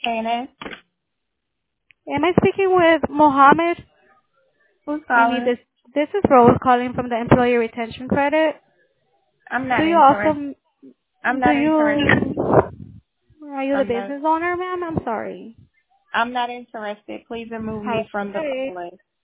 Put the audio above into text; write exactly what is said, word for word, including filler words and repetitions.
A and S. Am I speaking with Mohammed? Who's I mean, calling? this this is Rose calling from the Employee Retention Credit. I'm Do not you interested. also I'm do not interested. you are you the I'm not. business owner, ma'am? I'm sorry. I'm not interested. Please remove me from the Okay. list.